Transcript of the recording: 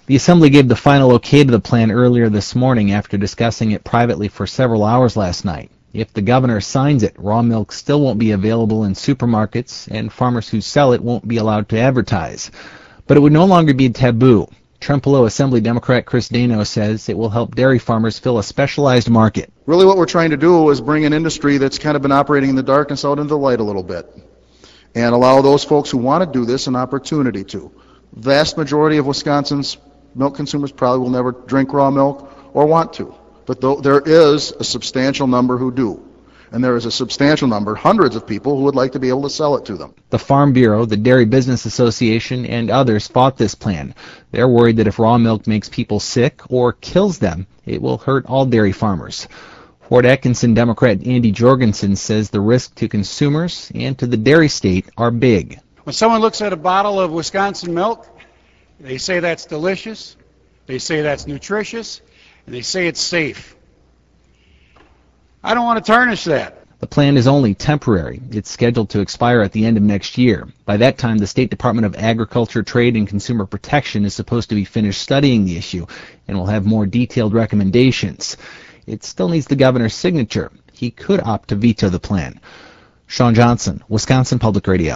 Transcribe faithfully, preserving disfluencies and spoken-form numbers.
The Assembly gave the final okay to the plan earlier this morning after discussing it privately for several hours last night. If the governor signs it, raw milk still won't be available in supermarkets, and farmers who sell it won't be allowed to advertise. But it would no longer be taboo. Trempealeau Assembly Democrat Chris Dano says it will help dairy farmers fill a specialized market. Really what we're trying to do is bring an industry that's kind of been operating in the darkness out into the light a little bit, and allow those folks who want to do this an opportunity to. Vast majority of Wisconsin's milk consumers probably will never drink raw milk or want to, but though there is a substantial number who do. And there is a substantial number, hundreds of people, who would like to be able to sell it to them. The Farm Bureau, the Dairy Business Association, and others fought this plan. They're worried that if raw milk makes people sick or kills them, it will hurt all dairy farmers. Fort Atkinson Democrat Andy Jorgensen says the risk to consumers and to the dairy state are big. When someone looks at a bottle of Wisconsin milk, they say that's delicious, they say that's nutritious, and they say it's safe. I don't want to tarnish that. The plan is only temporary. It's scheduled to expire at the end of next year. By that time, the State Department of Agriculture, Trade, and Consumer Protection is supposed to be finished studying the issue and will have more detailed recommendations. It still needs the governor's signature. He could opt to veto the plan. Sean Johnson, Wisconsin Public Radio.